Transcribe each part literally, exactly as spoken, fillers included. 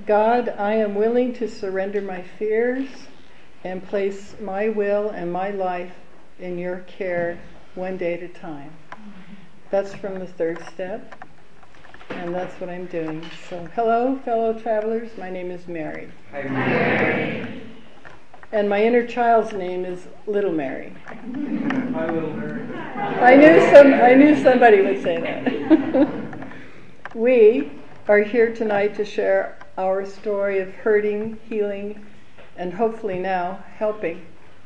God, I am willing to surrender my fears and place my will and my life in your care one day at a time. That's from the third step, and that's what I'm doing. So, hello, fellow travelers. My name is Mary. Hi, Mary. And my inner child's name is Little Mary. Hi, Little Mary. I knew some. I knew somebody would say that. We are here tonight to share our story of hurting, healing, and hopefully now helping.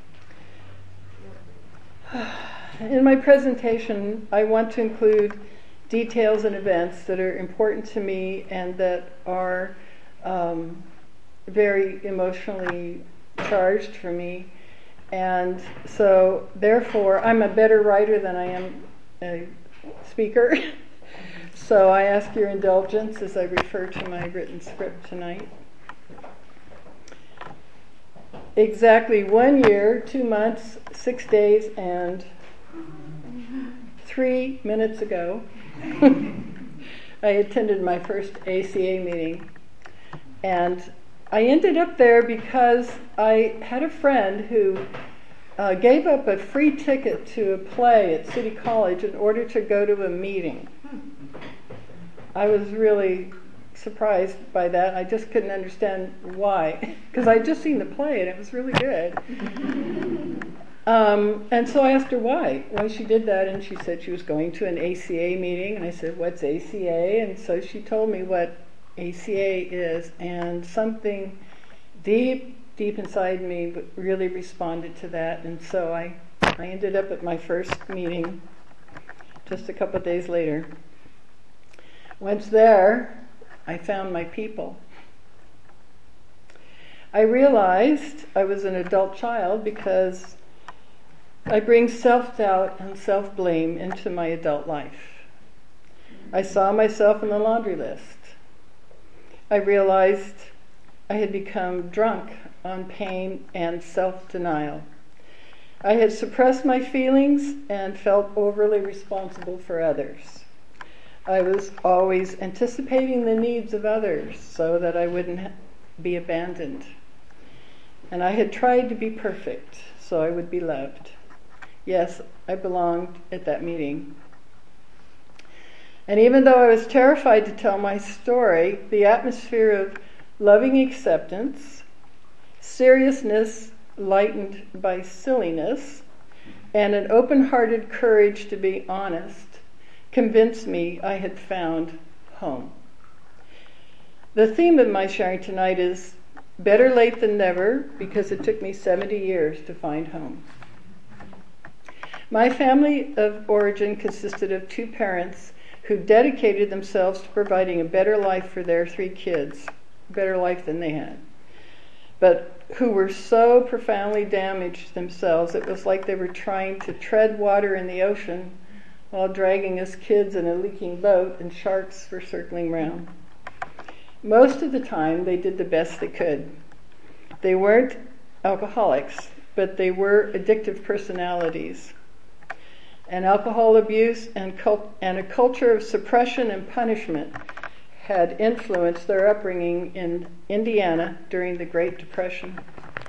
In my presentation, I want to include details and events that are important to me and that are um, very emotionally charged for me. And so, therefore, I'm a better writer than I am a speaker. So I ask your indulgence as I refer to my written script tonight. Exactly one year, two months, six days, and three minutes ago, I attended my first A C A meeting. And I ended up there because I had a friend who uh, gave up a free ticket to a play at City College in order to go to a meeting. I was really surprised by that. I just couldn't understand why, because I'd just seen the play and it was really good. Um, and so I asked her why, why she did that, and she said she was going to an A C A meeting, and I said, what's A C A? And so she told me what A C A is, and something deep, deep inside me really responded to that, and so I, I ended up at my first meeting just a couple of days later. Once there, I found my people. I realized I was an adult child because I bring self-doubt and self-blame into my adult life. I saw myself in the laundry list. I realized I had become drunk on pain and self-denial. I had suppressed my feelings and felt overly responsible for others. I was always anticipating the needs of others so that I wouldn't be abandoned. And I had tried to be perfect so I would be loved. Yes, I belonged at that meeting. And even though I was terrified to tell my story, the atmosphere of loving acceptance, seriousness lightened by silliness, and an open-hearted courage to be honest convinced me I had found home. The theme of my sharing tonight is better late than never, because it took me seventy years to find home. My family of origin consisted of two parents who dedicated themselves to providing a better life for their three kids, a better life than they had, but who were so profoundly damaged themselves, it was like they were trying to tread water in the ocean while dragging us kids in a leaking boat and sharks were circling round. Most of the time, they did the best they could. They weren't alcoholics, but they were addictive personalities. And alcohol abuse and, cult- and a culture of suppression and punishment had influenced their upbringing in Indiana during the Great Depression.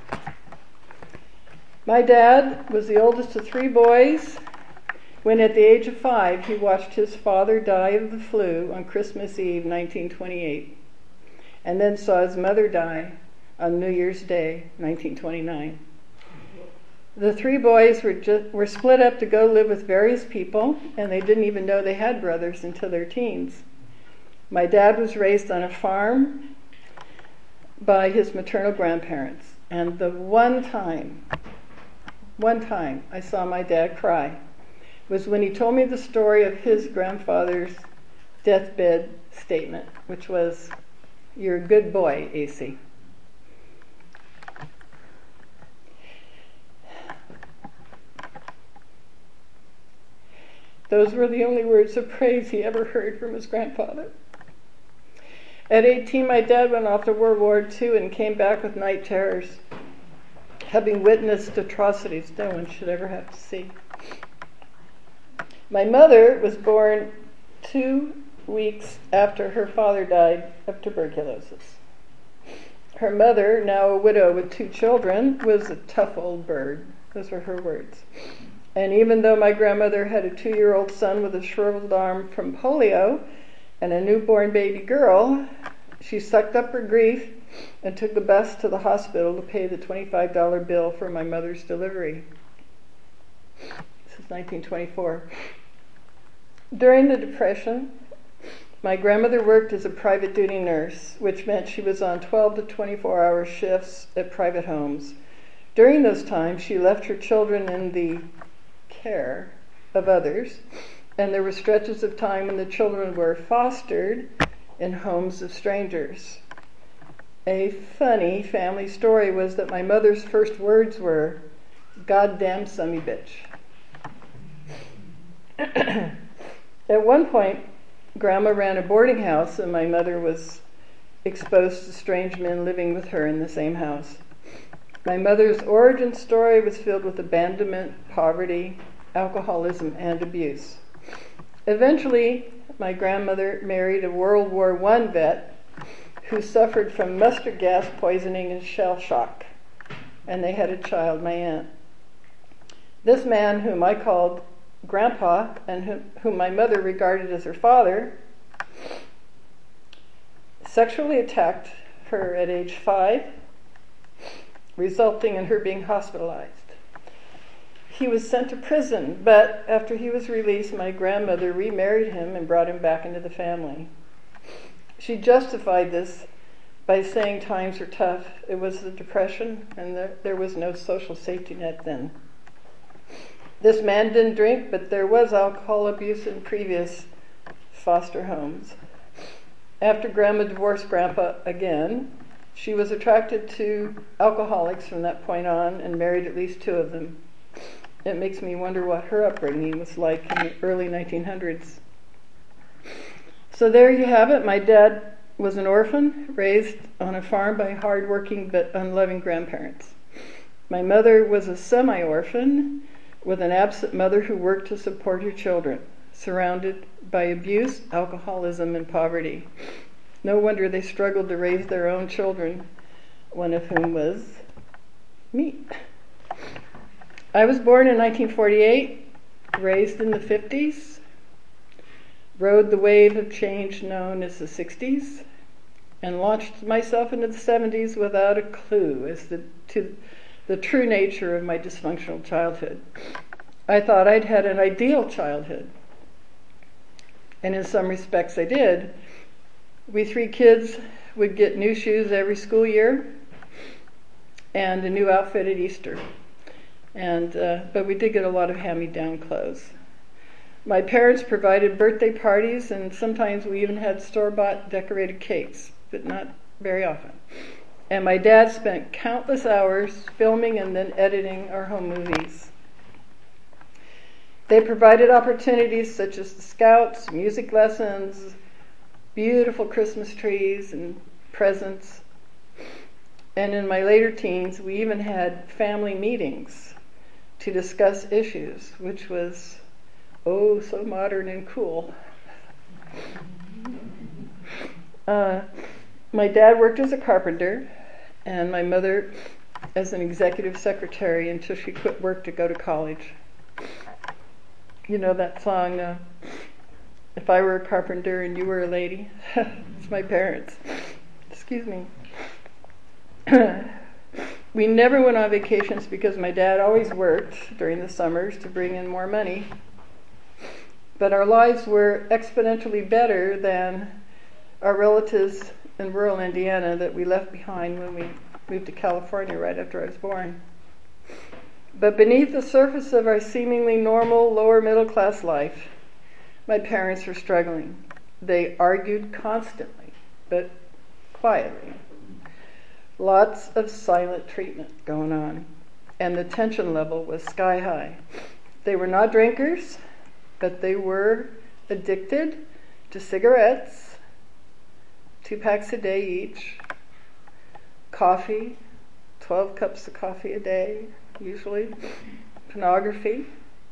My dad was the oldest of three boys when at the age of five he watched his father die of the flu on Christmas Eve nineteen twenty-eight, and then saw his mother die on New Year's Day nineteen twenty-nine. The three boys were just, were split up to go live with various people, and they didn't even know they had brothers until their teens. My dad was raised on a farm by his maternal grandparents, and the one time, one time I saw my dad cry was when he told me the story of his grandfather's deathbed statement, which was, "You're a good boy, A C" Those were the only words of praise he ever heard from his grandfather. At eighteen, my dad went off to World War Two and came back with night terrors, having witnessed atrocities no one should ever have to see. My mother was born two weeks after her father died of tuberculosis. Her mother, now a widow with two children, was a tough old bird. Those were her words. And even though my grandmother had a two-year-old son with a shriveled arm from polio and a newborn baby girl, she sucked up her grief and took the bus to the hospital to pay the twenty-five dollars bill for my mother's delivery. This is nineteen twenty-four. During the Depression, my grandmother worked as a private duty nurse, which meant she was on twelve to twenty-four hour shifts at private homes. During those times, she left her children in the care of others, and there were stretches of time when the children were fostered in homes of strangers. A funny family story was that my mother's first words were, "Goddamn summy bitch." At one point, Grandma ran a boarding house and my mother was exposed to strange men living with her in the same house. My mother's origin story was filled with abandonment, poverty, alcoholism, and abuse. Eventually, my grandmother married a World War One vet who suffered from mustard gas poisoning and shell shock, and they had a child, my aunt. This man, whom I called Grandpa, and whom, whom my mother regarded as her father, sexually attacked her at age five, resulting in her being hospitalized. He was sent to prison, but after he was released, my grandmother remarried him and brought him back into the family. She justified this by saying times were tough. It was the Depression, and there, there was no social safety net then. This man didn't drink, but there was alcohol abuse in previous foster homes. After Grandma divorced Grandpa again, she was attracted to alcoholics from that point on and married at least two of them. It makes me wonder what her upbringing was like in the early nineteen hundreds. So there you have it. My dad was an orphan, raised on a farm by hard-working but unloving grandparents. My mother was a semi-orphan with an absent mother who worked to support her children, surrounded by abuse, alcoholism, and poverty. No wonder they struggled to raise their own children, one of whom was me. I was born in nineteen forty-eight, raised in the fifties, rode the wave of change known as the sixties, and launched myself into the seventies without a clue as the, to the true nature of my dysfunctional childhood. I thought I'd had an ideal childhood, and in some respects I did. We three kids would get new shoes every school year and a new outfit at Easter. And uh, but we did get a lot of hand-me-down clothes. My parents provided birthday parties, and sometimes we even had store-bought decorated cakes, but not very often. And my dad spent countless hours filming and then editing our home movies. They provided opportunities such as the Scouts, music lessons, beautiful Christmas trees, and presents. And in my later teens, we even had family meetings to discuss issues, which was, oh, so modern and cool. Uh, my dad worked as a carpenter, and my mother as an executive secretary until she quit work to go to college. You know that song, uh, If I Were a Carpenter and You Were a Lady? It's my parents. Excuse me. We never went on vacations because my dad always worked during the summers to bring in more money. But our lives were exponentially better than our relatives in rural Indiana that we left behind when we moved to California right after I was born. But beneath the surface of our seemingly normal lower middle class life, my parents were struggling. They argued constantly, but quietly. Lots of silent treatment going on, and the tension level was sky high. They were not drinkers, but they were addicted to cigarettes, two packs a day each, coffee, twelve cups of coffee a day, usually, pornography,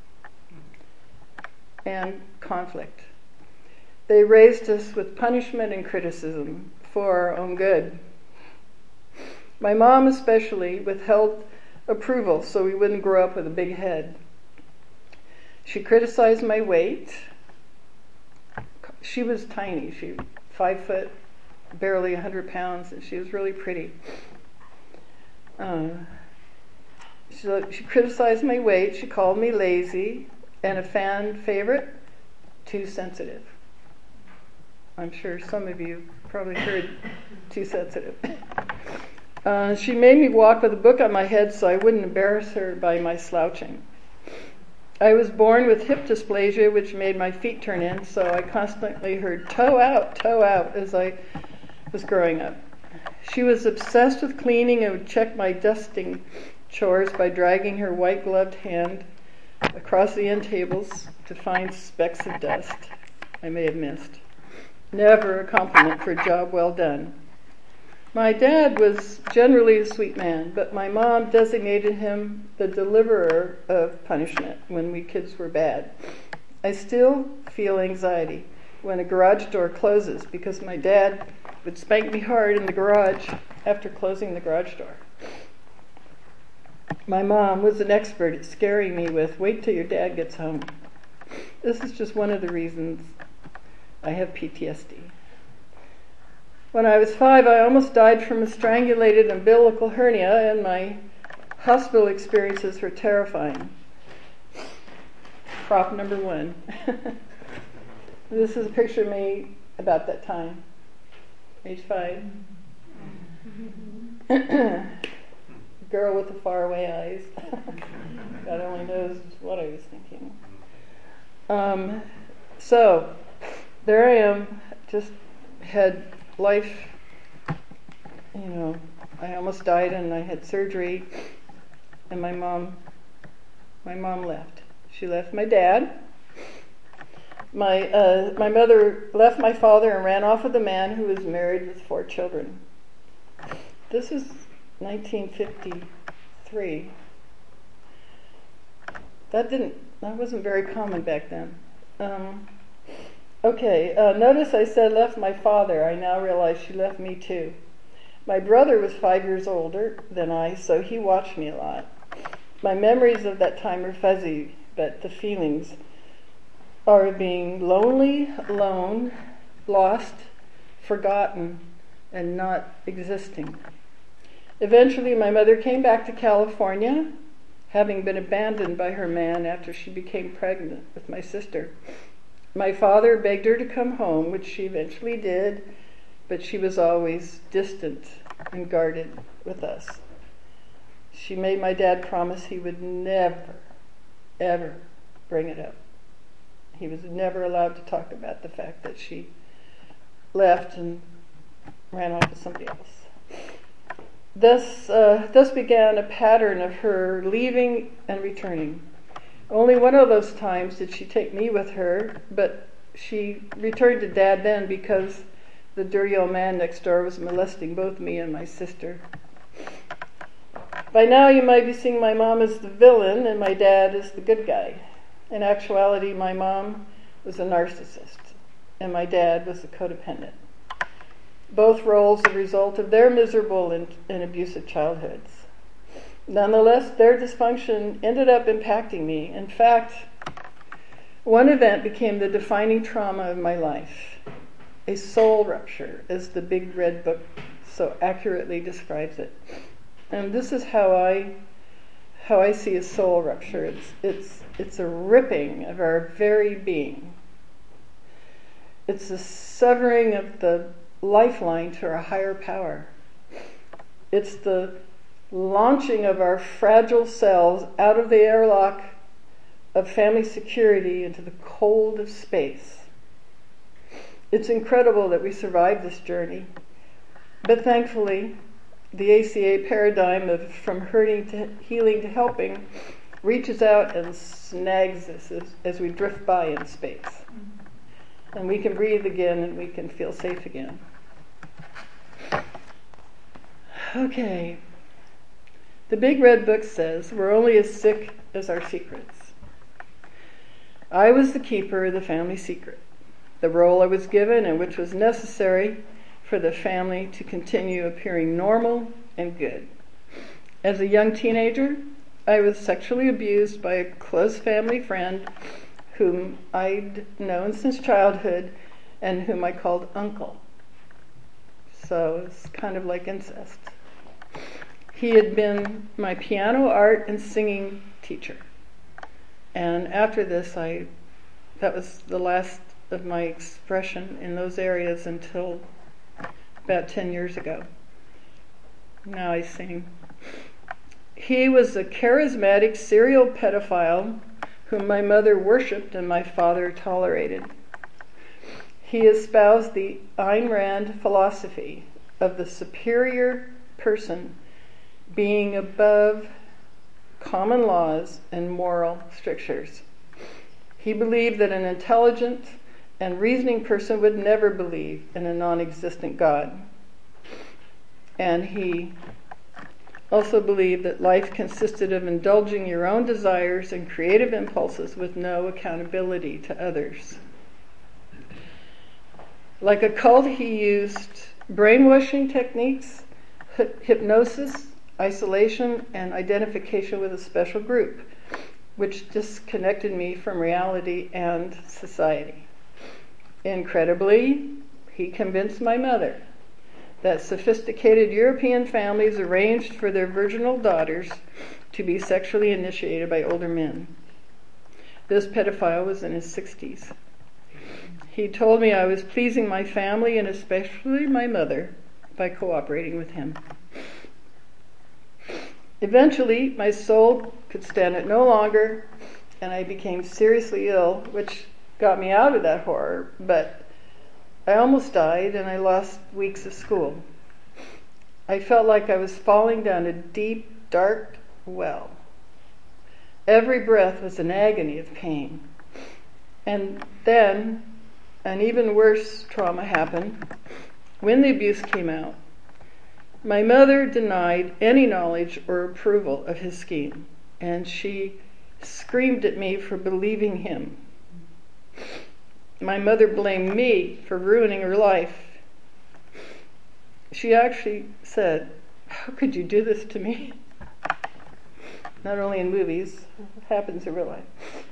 and conflict. They raised us with punishment and criticism for our own good. My mom especially withheld approval so we wouldn't grow up with a big head. She criticized my weight. She was tiny. She was five foot, barely a hundred pounds, and she was really pretty. Uh, she, she criticized my weight. She called me lazy, and a fan favorite, too sensitive. I'm sure some of you probably heard too sensitive. Uh, she made me walk with a book on my head so I wouldn't embarrass her by my slouching. I was born with hip dysplasia, which made my feet turn in, so I constantly heard toe out, toe out as I was growing up. She was obsessed with cleaning and would check my dusting chores by dragging her white-gloved hand across the end tables to find specks of dust I may have missed. Never a compliment for a job well done. My dad was generally a sweet man, but my mom designated him the deliverer of punishment when we kids were bad. I still feel anxiety when a garage door closes because my dad would spank me hard in the garage after closing the garage door. My mom was an expert at scaring me with, "Wait till your dad gets home." This is just one of the reasons I have P T S D. When I was five, I almost died from a strangulated umbilical hernia, and my hospital experiences were terrifying. Prop number one. This is a picture of me about that time, age five. Girl with the faraway eyes. God only knows what I was thinking. Um, so, there I am, just had life, you know, I almost died and I had surgery, and my mom, my mom left. She left my dad. My uh, my mother left my father and ran off with a man who was married with four children. This is nineteen fifty-three. That didn't, that wasn't very common back then. Um, Okay, uh, notice I said left my father. I now realize she left me too. My brother was five years older than I, so he watched me a lot. My memories of that time are fuzzy, but the feelings are of being lonely, alone, lost, forgotten, and not existing. Eventually, my mother came back to California, having been abandoned by her man after she became pregnant with my sister. My father begged her to come home, which she eventually did, but she was always distant and guarded with us. She made my dad promise he would never, ever bring it up. He was never allowed to talk about the fact that she left and ran off with somebody else. Thus, uh, thus began a pattern of her leaving and returning. Only one of those times did she take me with her, but she returned to Dad then because the dirty old man next door was molesting both me and my sister. By now you might be seeing my mom as the villain and my dad as the good guy. In actuality, my mom was a narcissist and my dad was a codependent. Both roles a result of their miserable and, and abusive childhoods. Nonetheless, their dysfunction ended up impacting me. In fact, one event became the defining trauma of my life. A soul rupture, as the Big Red Book so accurately describes it. And this is how I how I see a soul rupture. It's it's it's a ripping of our very being. It's a severing of the lifeline to our higher power. It's the launching of our fragile selves out of the airlock of family security into the cold of space. It's incredible that we survived this journey, but thankfully, the A C A paradigm of from hurting to healing to helping reaches out and snags us as, as we drift by in space. And we can breathe again and we can feel safe again. Okay. The Big Red Book says we're only as sick as our secrets. I was the keeper of the family secret, the role I was given and which was necessary for the family to continue appearing normal and good. As a young teenager, I was sexually abused by a close family friend whom I'd known since childhood and whom I called Uncle. So it's kind of like incest. He had been my piano, art, and singing teacher. And after this, I that was the last of my expression in those areas until about ten years ago. Now I sing. He was a charismatic serial pedophile whom my mother worshipped and my father tolerated. He espoused the Ayn Rand philosophy of the superior person being above common laws and moral strictures. He believed that an intelligent and reasoning person would never believe in a non-existent God. And he also believed that life consisted of indulging your own desires and creative impulses with no accountability to others. Like a cult, he used brainwashing techniques, hypnosis, isolation, and identification with a special group, which disconnected me from reality and society. Incredibly, he convinced my mother that sophisticated European families arranged for their virginal daughters to be sexually initiated by older men. This pedophile was in his sixties. He told me I was pleasing my family and especially my mother by cooperating with him. Eventually, my soul could stand it no longer, and I became seriously ill, which got me out of that horror, but I almost died and I lost weeks of school. I felt like I was falling down a deep, dark well. Every breath was an agony of pain. And then an even worse trauma happened when the abuse came out. My mother denied any knowledge or approval of his scheme, and she screamed at me for believing him. My mother blamed me for ruining her life. She actually said, "How could you do this to me?" Not only in movies, it happens in real life.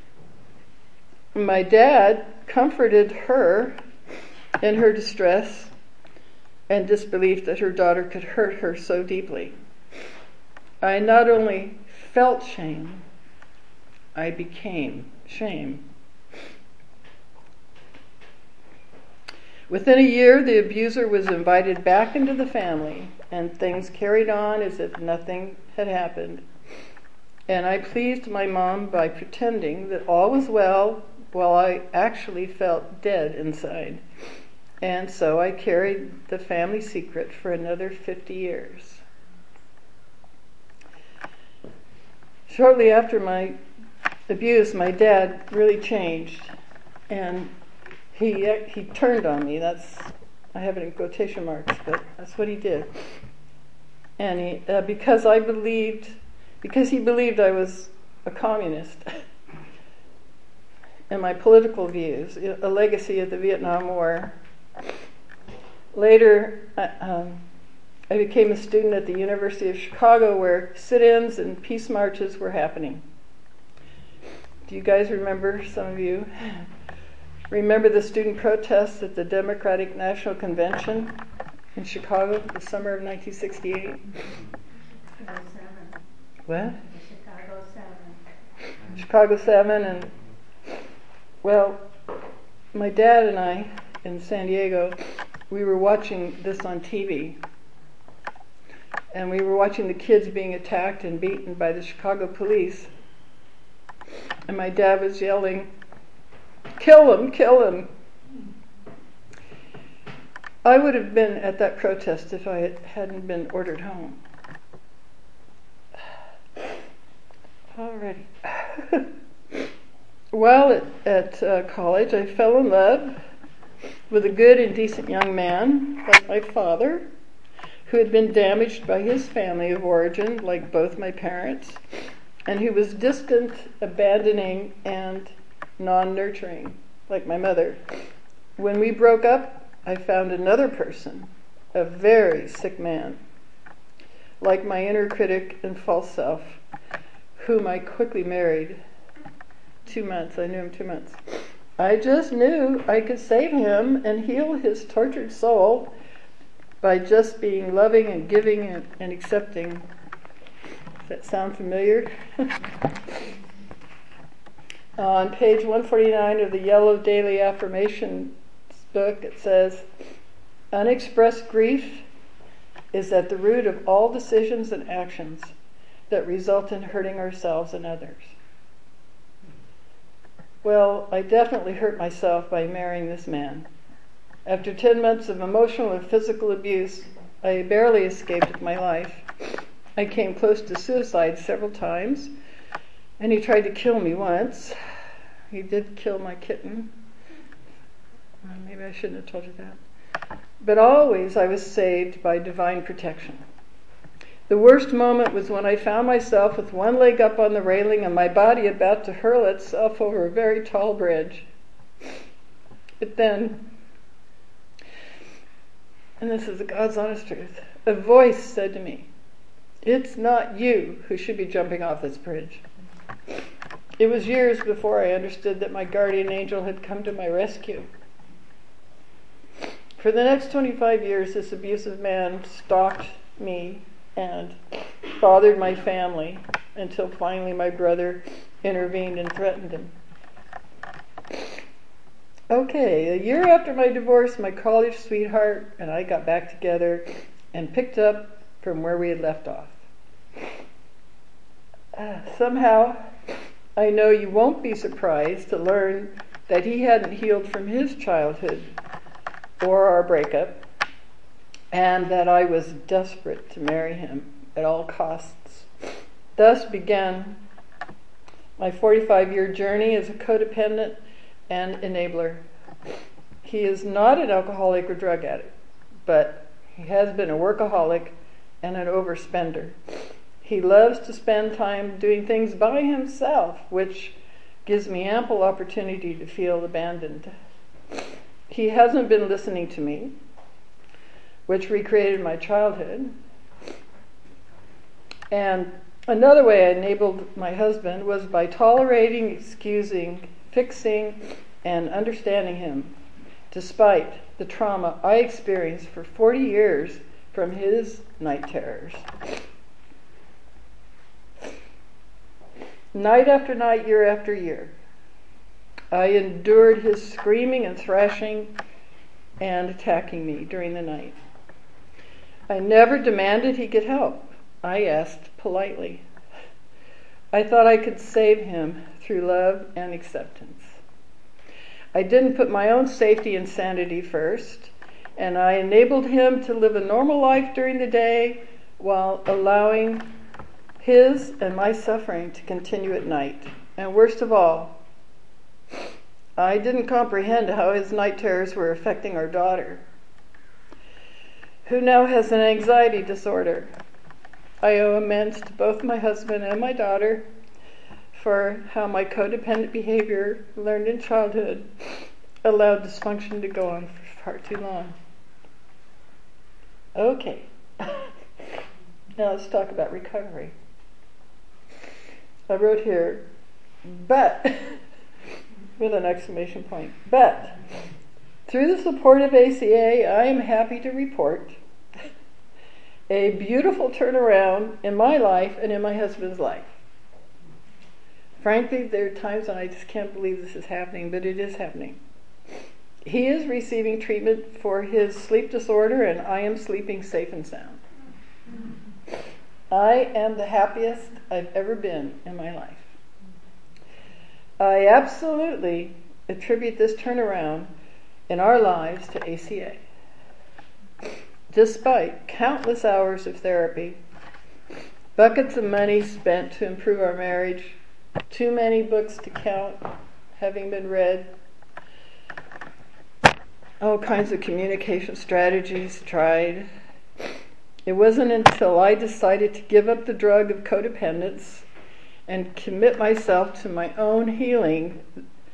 My dad comforted her in her distress and disbelief that her daughter could hurt her so deeply. I not only felt shame, I became shame. Within a year, the abuser was invited back into the family, and things carried on as if nothing had happened. And I pleased my mom by pretending that all was well, while I actually felt dead inside. And so I carried the family secret for another fifty years. Shortly after my abuse, my dad really changed, and he he turned on me. That's, I have it in quotation marks, but that's what he did. And he, uh, because I believed, because he believed I was a communist, and my political views, a legacy of the Vietnam War. Later, I, um, I became a student at the University of Chicago, where sit-ins and peace marches were happening. Do you guys remember, some of you, remember the student protests at the Democratic National Convention in Chicago, the summer of nineteen sixty-eight? Chicago seven. What? Chicago seven. Chicago seven, and well, my dad and I in San Diego, we were watching this on T V, and we were watching the kids being attacked and beaten by the Chicago police, and my dad was yelling, "Kill him, kill him." I would have been at that protest if I hadn't been ordered home. Alrighty. While at, at uh, college, I fell in love with a good and decent young man, like my father, who had been damaged by his family of origin, like both my parents, and who was distant, abandoning, and non-nurturing, like my mother. When we broke up, I found another person, a very sick man. like my inner critic and false self, whom I quickly married. Two months, I knew him two months. I just knew I could save him and heal his tortured soul by just being loving and giving and, and accepting. Does that sound familiar? On page one forty-nine of the Yellow Daily Affirmations book, it says, unexpressed grief is at the root of all decisions and actions that result in hurting ourselves and others. Well, I definitely hurt myself by marrying this man. After ten months of emotional and physical abuse, I barely escaped my life. I came close to suicide several times, and he tried to kill me once. He did kill my kitten. Well, maybe I shouldn't have told you that. But always I was saved by divine protection. The worst moment was when I found myself with one leg up on the railing and my body about to hurl itself over a very tall bridge. But then, and this is the God's honest truth, a voice said to me, it's not you who should be jumping off this bridge. It was years before I understood that my guardian angel had come to my rescue. For the next twenty-five years, this abusive man stalked me and bothered my family until finally my brother intervened and threatened him. Okay, a year after my divorce, my college sweetheart and I got back together and picked up from where we had left off. Uh, somehow, I know you won't be surprised to learn that he hadn't healed from his childhood or our breakup, and that I was desperate to marry him at all costs. Thus began my forty-five-year journey as a codependent and enabler. He is not an alcoholic or drug addict, but he has been a workaholic and an overspender. He loves to spend time doing things by himself, which gives me ample opportunity to feel abandoned. He hasn't been listening to me, which recreated my childhood. And another way I enabled my husband was by tolerating, excusing, fixing, and understanding him, despite the trauma I experienced for forty years from his night terrors. Night after night, year after year, I endured his screaming and thrashing and attacking me during the night. I never demanded he get help. I asked politely. I thought I could save him through love and acceptance. I didn't put my own safety and sanity first, and I enabled him to live a normal life during the day while allowing his and my suffering to continue at night. And worst of all, I didn't comprehend how his night terrors were affecting our daughter, who now has an anxiety disorder. I owe immense to both my husband and my daughter for how my codependent behavior learned in childhood allowed dysfunction to go on for far too long. Okay, now let's talk about recovery. I wrote here, but, with an exclamation point, but, through the support of A C A, I am happy to report a beautiful turnaround in my life and in my husband's life. Frankly, there are times when I just can't believe this is happening, but it is happening. He is receiving treatment for his sleep disorder, and I am sleeping safe and sound. I am the happiest I've ever been in my life. I absolutely attribute this turnaround in our lives to A C A. Despite countless hours of therapy, buckets of money spent to improve our marriage, too many books to count having been read, all kinds of communication strategies tried, it wasn't until I decided to give up the drug of codependence and commit myself to my own healing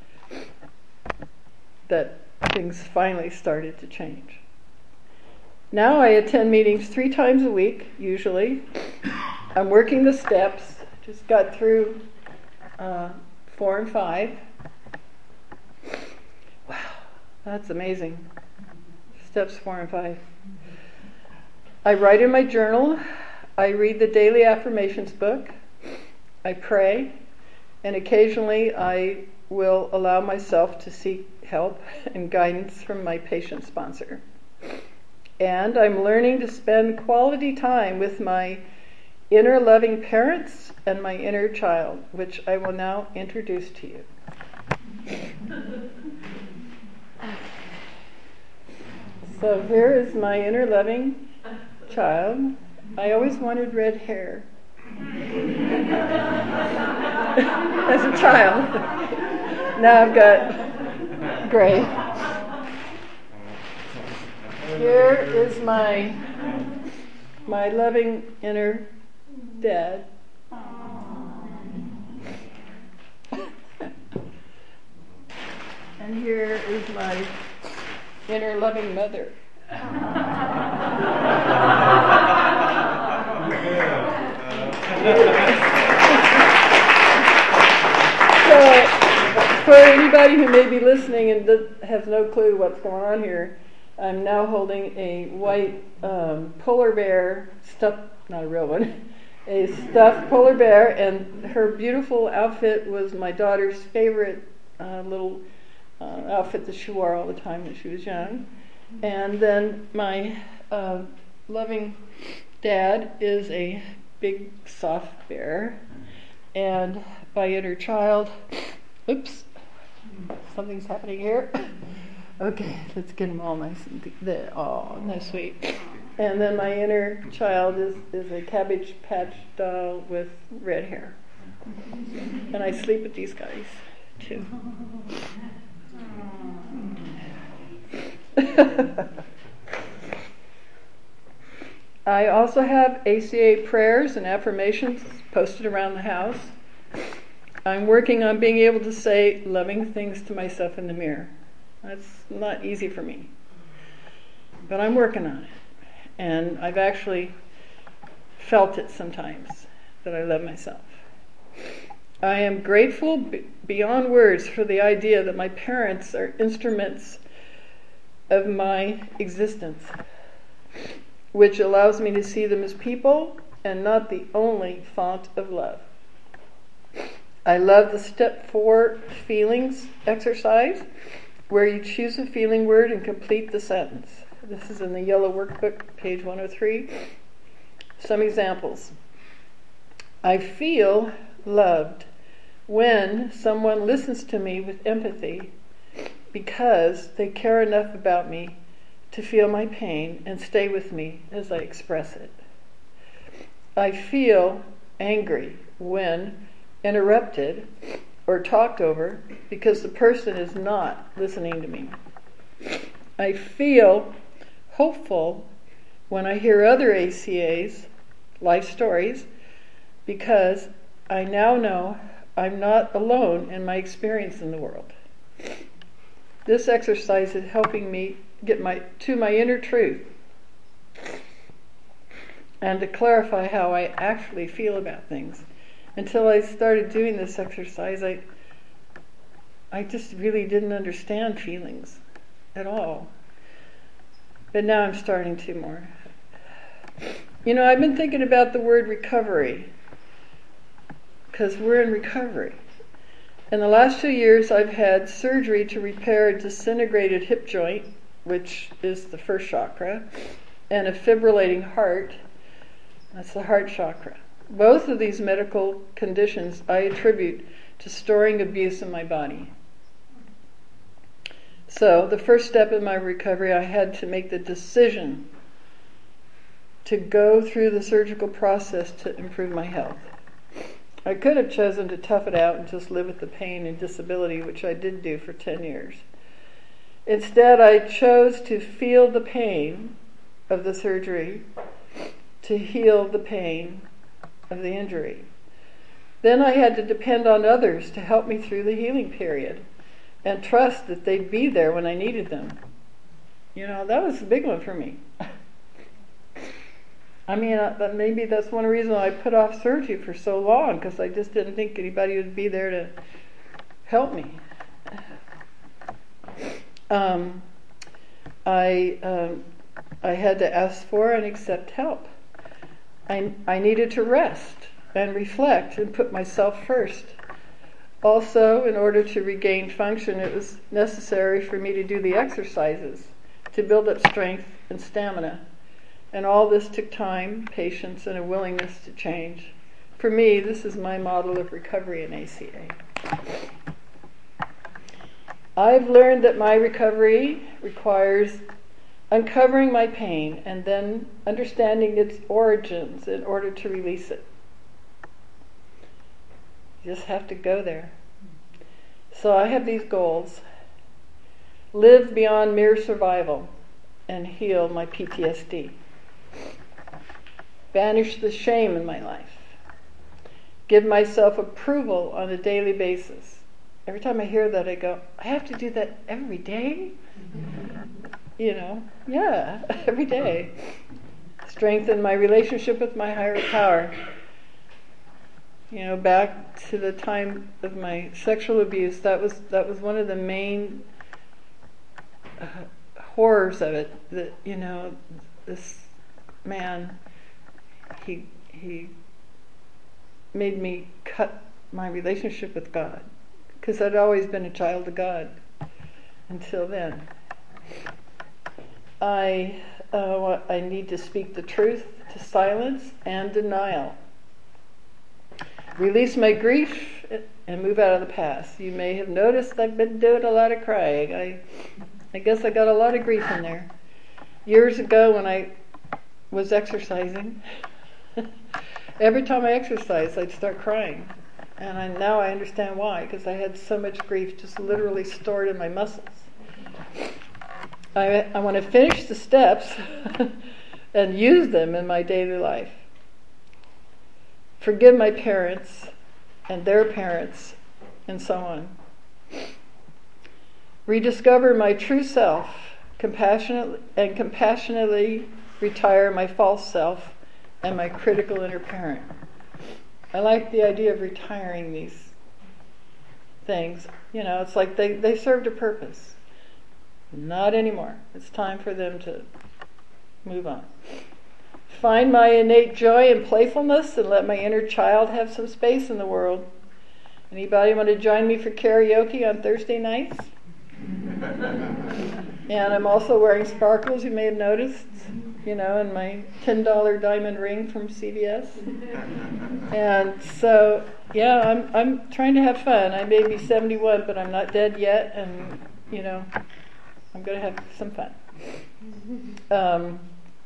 that things finally started to change. Now I attend meetings three times a week, usually. I'm working the steps. Just got through uh, four and five. Wow, that's amazing. Steps four and five. I write in my journal. I read the daily affirmations book. I pray. And occasionally I will allow myself to seek help and guidance from my patient sponsor. And I'm learning to spend quality time with my inner loving parents and my inner child, which I will now introduce to you. So here is my inner loving child. I always wanted red hair as a child. Now I've got gray. Here is my my loving inner dad. And here is my inner loving mother. So, for anybody who may be listening and does, has no clue what's going on here, I'm now holding a white um, polar bear stuffed, not a real one, a stuffed polar bear, and her beautiful outfit was my daughter's favorite uh, little uh, outfit that she wore all the time when she was young. And then my uh, loving dad is a big soft bear, and my inner child, oops, something's happening here. Okay, let's get them all nice and there. Oh, that's sweet. And then my inner child is, is a Cabbage Patch doll with red hair. And I sleep with these guys, too. I also have A C A prayers and affirmations posted around the house. I'm working on being able to say loving things to myself in the mirror. That's not easy for me, but I'm working on it. And I've actually felt it sometimes, that I love myself. I am grateful b- beyond words for the idea that my parents are instruments of my existence, which allows me to see them as people and not the only font of love. I love the step four feelings exercise, where you choose a feeling word and complete the sentence. This is in the yellow workbook, page one oh three. Some examples. I feel loved when someone listens to me with empathy because they care enough about me to feel my pain and stay with me as I express it. I feel angry when interrupted or talked over because the person is not listening to me. I feel hopeful when I hear other A C As' life stories because I now know I'm not alone in my experience in the world. This exercise is helping me get my to my inner truth and to clarify how I actually feel about things. Until I started doing this exercise, I I just really didn't understand feelings at all. But now I'm starting to more. You know, I've been thinking about the word recovery, because we're in recovery. In the last two years, I've had surgery to repair a disintegrated hip joint, which is the first chakra, and a fibrillating heart. That's the heart chakra. Both of these medical conditions I attribute to storing abuse in my body. So, the first step in my recovery, I had to make the decision to go through the surgical process to improve my health. I could have chosen to tough it out and just live with the pain and disability, which I did do for ten years. Instead, I chose to feel the pain of the surgery, to heal the pain of the injury. Then I had to depend on others to help me through the healing period and trust that they'd be there when I needed them. You know, that was a big one for me. I mean, uh, that maybe that's one reason I put off surgery for so long, because I just didn't think anybody would be there to help me. Um, I um, I had to ask for and accept help. I, I needed to rest and reflect and put myself first. Also, in order to regain function, it was necessary for me to do the exercises to build up strength and stamina. And all this took time, patience, and a willingness to change. For me, this is my model of recovery in A C A. I've learned that my recovery requires uncovering my pain and then understanding its origins in order to release it. You just have to go there. So I have these goals. Live beyond mere survival and heal my P T S D. Banish the shame in my life. Give myself approval on a daily basis. Every time I hear that, I go, I have to do that every day? You know, yeah, every day. Strengthen my relationship with my higher power. You know, back to the time of my sexual abuse, that was that was one of the main uh, horrors of it. That, you know, this man, he he made me cut my relationship with God, because I'd always been a child of God until then. I uh, I need to speak the truth to silence and denial. Release my grief and move out of the past. You may have noticed I've been doing a lot of crying. I I guess I got a lot of grief in there. Years ago when I was exercising, every time I exercised I'd start crying. And I, now I understand why, because I had so much grief just literally stored in my muscles. I, I want to finish the steps and use them in my daily life. Forgive my parents and their parents, and so on. Rediscover my true self, compassionately and compassionately retire my false self and my critical inner parent. I like the idea of retiring these things. You know, it's like they, they served a purpose. Not anymore. It's time for them to move on. Find my innate joy and playfulness and let my inner child have some space in the world. Anybody want to join me for karaoke on Thursday nights? And I'm also wearing sparkles, you may have noticed, you know, and my ten dollar diamond ring from C V S. And so, yeah, I'm I'm trying to have fun. I may be seventy-one, but I'm not dead yet, and, you know, I'm going to have some fun. Um,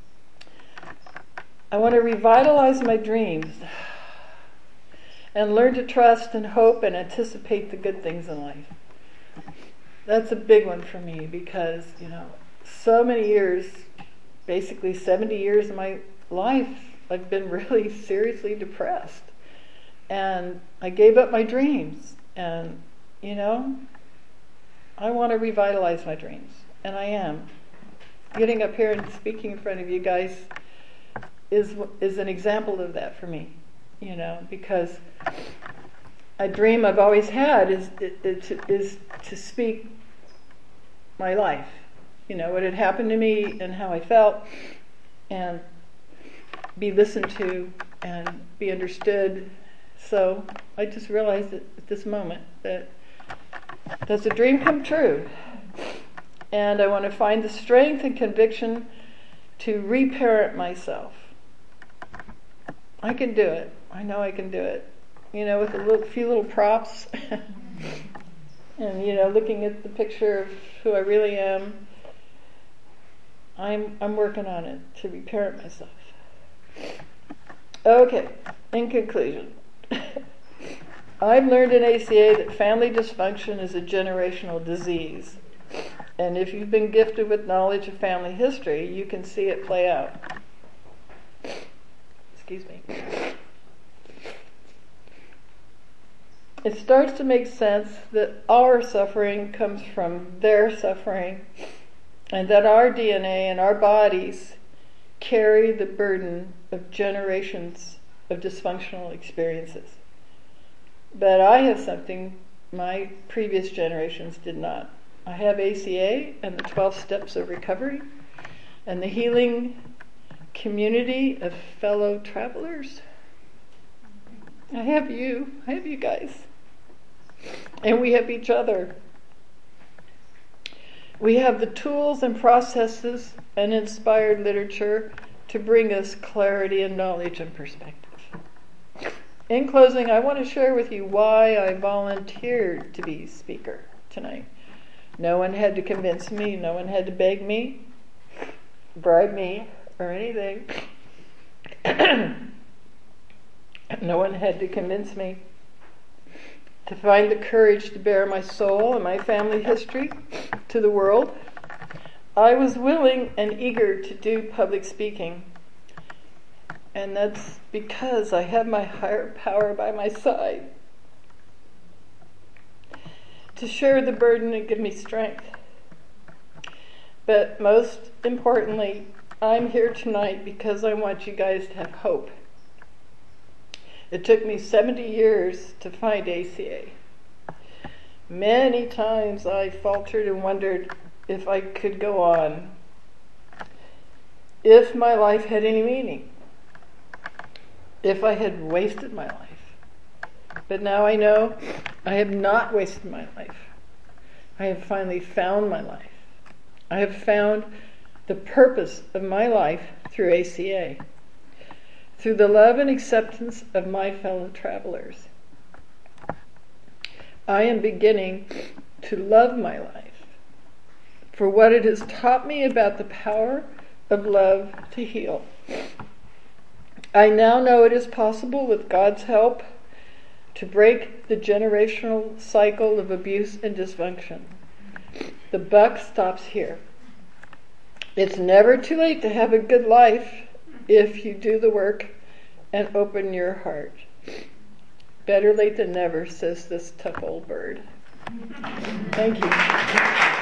I want to revitalize my dreams and learn to trust and hope and anticipate the good things in life. That's a big one for me because, you know, so many years, basically seventy years of my life, I've been really seriously depressed. And I gave up my dreams. And, you know, I want to revitalize my dreams. And I am. Getting up here and speaking in front of you guys is is an example of that for me, you know, because a dream I've always had is is, is to speak my life, you know, what had happened to me and how I felt, and be listened to and be understood. So I just realized that at this moment that that's a dream come true, and I want to find the strength and conviction to reparent myself. I can do it. I know I can do it. You know, with a little, few little props. And, you know, looking at the picture of who I really am. I'm I'm working on it to reparent myself. Okay, in conclusion. I've learned in A C A that family dysfunction is a generational disease. And if you've been gifted with knowledge of family history, you can see it play out. Excuse me. It starts to make sense that our suffering comes from their suffering, and that our D N A and our bodies carry the burden of generations of dysfunctional experiences. But I have something my previous generations did not. I have A C A and the twelve steps of recovery and the healing community of fellow travelers. I have you. I have you guys. And we have each other. We have the tools and processes and inspired literature to bring us clarity and knowledge and perspective. In closing, I want to share with you why I volunteered to be speaker tonight. No one had to convince me, no one had to beg me, bribe me, or anything. No one had to convince me to find the courage to bear my soul and my family history to the world. I was willing and eager to do public speaking. And that's because I have my higher power by my side to share the burden and give me strength. But most importantly, I'm here tonight because I want you guys to have hope. It took me seventy years to find A C A. Many times I faltered and wondered if I could go on, if my life had any meaning, if I had wasted my life. But now I know I have not wasted my life. I have finally found my life. I have found the purpose of my life through A C A, through the love and acceptance of my fellow travelers. I am beginning to love my life for what it has taught me about the power of love to heal. I now know it is possible, with God's help, to break the generational cycle of abuse and dysfunction. The buck stops here. It's never too late to have a good life if you do the work and open your heart. Better late than never, says this tough old bird. Thank you.